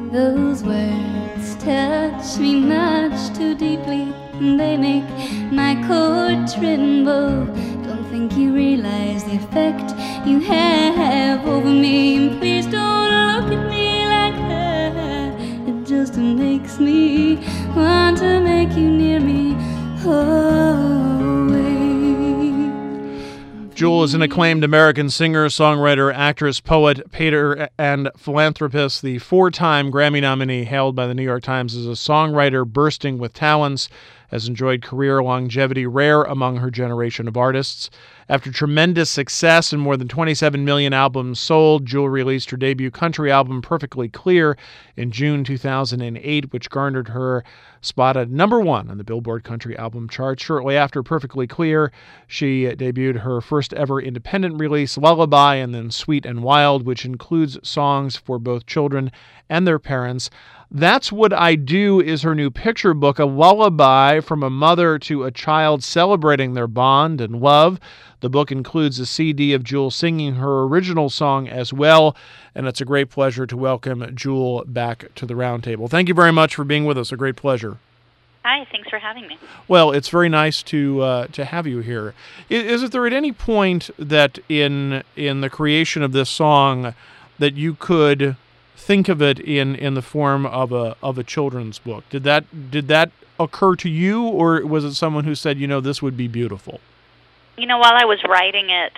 Those words touch me much too deeply, and they make my core tremble. Don't think you realize the effect you have over me. And please don't look at me like that. It just makes me want to make you near me always. Jewel is an acclaimed American singer, songwriter, actress, poet, painter, and philanthropist. The 4-time Grammy nominee, hailed by the New York Times as a songwriter bursting with talents, has enjoyed career longevity rare among her generation of artists. After tremendous success and more than 27 million albums sold, Jewel released her debut country album, Perfectly Clear, in June 2008, which garnered her spot at number 1 on the Billboard Country Album chart. Shortly after Perfectly Clear, she debuted her first ever independent release, Lullaby, and then Sweet and Wild, which includes songs for both children and their parents. That's What I Do is her new picture book, a lullaby from a mother to a child celebrating their bond and love. The book includes a CD of Jewel singing her original song as well, and it's a great pleasure to welcome Jewel back to the roundtable. Thank you very much for being with us. A great pleasure. Hi, thanks for having me. Well, it's very nice to have you here. Is there at any point that in the creation of this song that you could think of it in the form of a children's book? Did that occur to you, or was it someone who said, this would be beautiful? While I was writing it,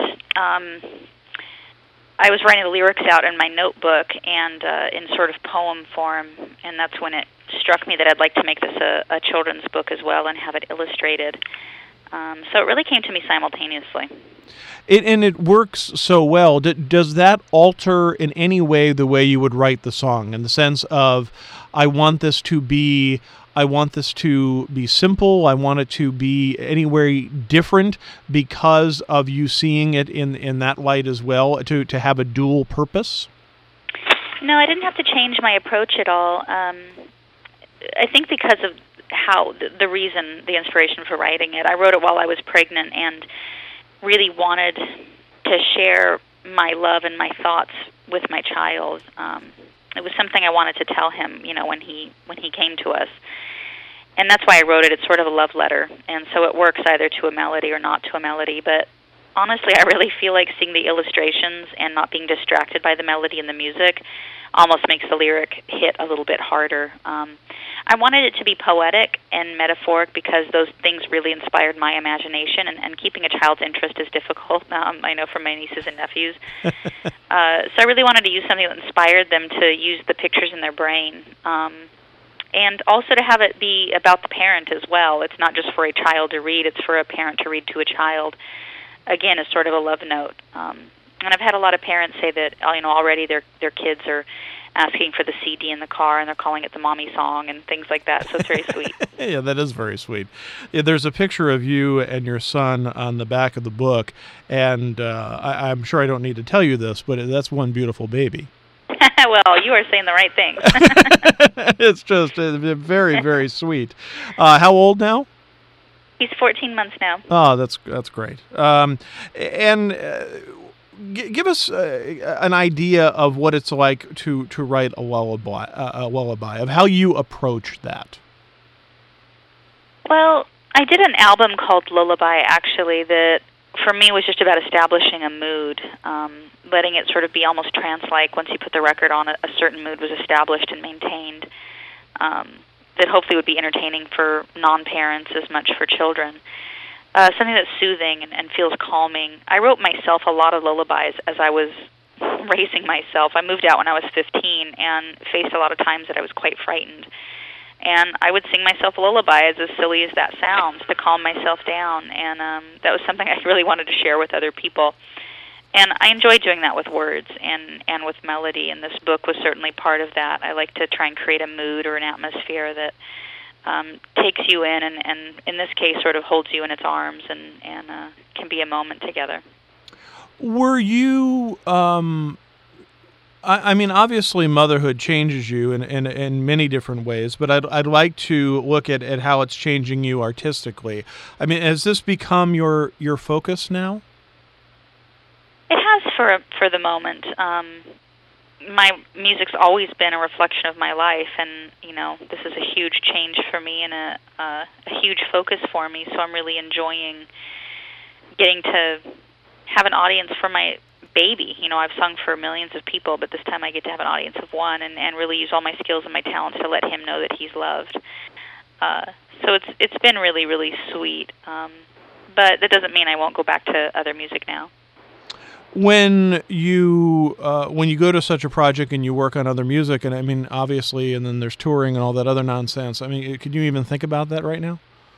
I was writing the lyrics out in my notebook and in sort of poem form, and that's when it struck me that I'd like to make this a children's book as well and have it illustrated. So it really came to me simultaneously. And it works so well. Does that alter in any way the way you would write the song, in the sense of, I want this to be simple, I want it to be anywhere different because of you seeing it in that light as well, to have a dual purpose? No, I didn't have to change my approach at all. I think because of how the inspiration for writing it. I wrote it while I was pregnant and really wanted to share my love and my thoughts with my child. It was something I wanted to tell him, when he came to us. And that's why I wrote it. It's sort of a love letter. And so it works either to a melody or not to a melody. But honestly, I really feel like seeing the illustrations and not being distracted by the melody and the music almost makes the lyric hit a little bit harder. I wanted it to be poetic and metaphoric because those things really inspired my imagination, and keeping a child's interest is difficult, I know from my nieces and nephews. So I really wanted to use something that inspired them to use the pictures in their brain, and also to have it be about the parent as well. It's not just for a child to read, it's for a parent to read to a child. Again, it's sort of a love note. And I've had a lot of parents say that, already their kids are asking for the CD in the car, and they're calling it the mommy song and things like that, so it's very sweet. Yeah, that is very sweet. Yeah, there's a picture of you and your son on the back of the book, and I'm sure I don't need to tell you this, but that's one beautiful baby. Well, you are saying the right thing. It's just very, very sweet. How old now? He's 14 months now. Oh, that's great. Give us an idea of what it's like to write a lullaby, of how you approach that. Well, I did an album called Lullaby, actually, that for me was just about establishing a mood, letting it sort of be almost trance-like. Once you put the record on, a certain mood was established and maintained, that hopefully would be entertaining for non-parents as much for children. Something that's soothing and feels calming. I wrote myself a lot of lullabies as I was raising myself. I moved out when I was 15 and faced a lot of times that I was quite frightened. And I would sing myself lullabies, as silly as that sounds, to calm myself down. And that was something I really wanted to share with other people. And I enjoy doing that with words and with melody, and this book was certainly part of that. I like to try and create a mood or an atmosphere that takes you in and in this case sort of holds you in its arms and can be a moment together. Were you I mean, obviously motherhood changes you in many different ways, but I'd like to look at how it's changing you artistically. I mean, has this become your focus now? It has for the moment. my music's always been a reflection of my life, and this is a huge change for me and a huge focus for me. So I'm really enjoying getting to have an audience for my baby. I've sung for millions of people, but this time I get to have an audience of one, and really use all my skills and my talents to let him know that he's loved. So it's been really, really sweet. But that doesn't mean I won't go back to other music now. When you go to such a project and you work on other music, and I mean, obviously, and then there's touring and all that other nonsense, I mean, could you even think about that right now?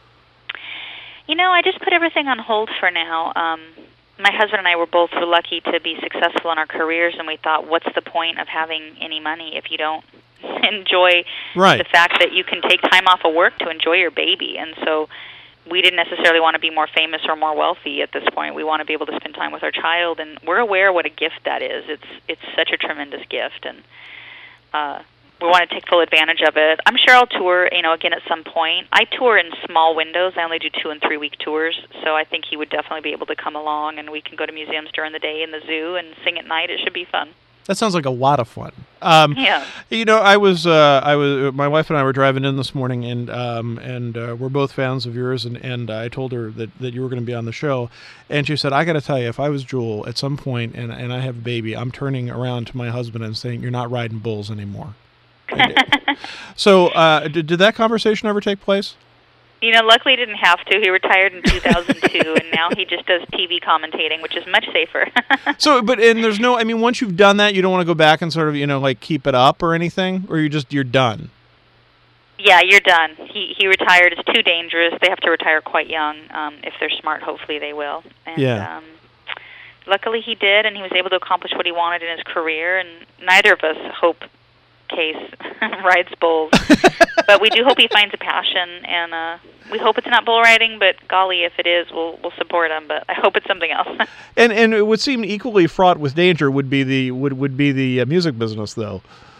I just put everything on hold for now. My husband and I were both lucky to be successful in our careers, and we thought, what's the point of having any money if you don't enjoy the fact that you can take time off of work to enjoy your baby? And so we didn't necessarily want to be more famous or more wealthy at this point. We want to be able to spend time with our child, and we're aware what a gift that is. It's such a tremendous gift, and we want to take full advantage of it. I'm sure I'll tour, again at some point. I tour in small windows. I only do 2 and 3 week tours, so I think he would definitely be able to come along, and we can go to museums during the day and the zoo and sing at night. It should be fun. That sounds like a lot of fun. Yeah. I was my wife and I were driving in this morning, and we're both fans of yours, and I told her that you were going to be on the show, and she said, I got to tell you, if I was Jewel at some point and I have a baby, I'm turning around to my husband and saying, you're not riding bulls anymore. So did that conversation ever take place? Luckily he didn't have to. He retired in 2002, and now he just does TV commentating, which is much safer. And there's no, I mean, once you've done that, you don't want to go back and sort of, like keep it up or anything, or you're done? Yeah, you're done. He retired. It's too dangerous. They have to retire quite young. If they're smart, hopefully they will. And, luckily he did, and he was able to accomplish what he wanted in his career, and neither of us hope Case rides bulls. But we do hope he finds a passion, and we hope it's not bull riding, but golly, if it is, we'll support him, but I hope it's something else. and it would seem equally fraught with danger would be the music business, though.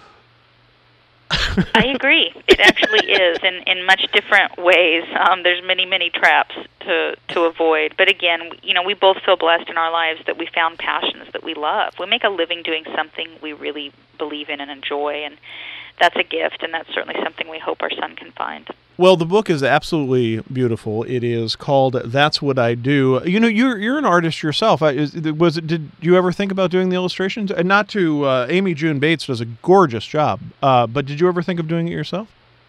I agree. It actually is, in much different ways. There's many traps to avoid. But again, we both feel blessed in our lives that we found passions that we love. We make a living doing something we really believe in and enjoy, and that's a gift, and that's certainly something we hope our son can find. Well, the book is absolutely beautiful. It is called That's What I Do. You're an artist yourself. Did you ever think about doing the illustrations? And not to Amy June Bates does a gorgeous job, but did you ever think of doing it yourself?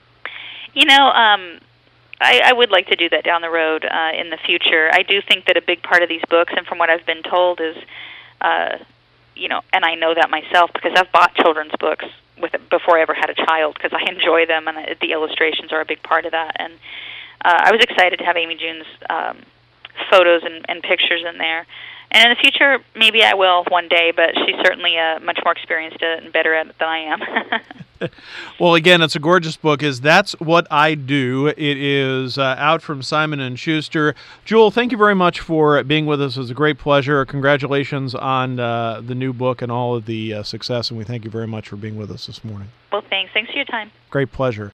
I would like to do that down the road in the future. I do think that a big part of these books, and from what I've been told, is, and I know that myself because I've bought children's books before I ever had a child because I enjoy them, and the illustrations are a big part of that. And I was excited to have Amy June's photos and pictures in there. And in the future, maybe I will one day, but she's certainly much more experienced and better at it than I am. Well, again, it's a gorgeous book. That's What I Do. It is out from Simon & Schuster. Jewel, thank you very much for being with us. It was a great pleasure. Congratulations on the new book and all of the success, and we thank you very much for being with us this morning. Well, thanks. Thanks for your time. Great pleasure.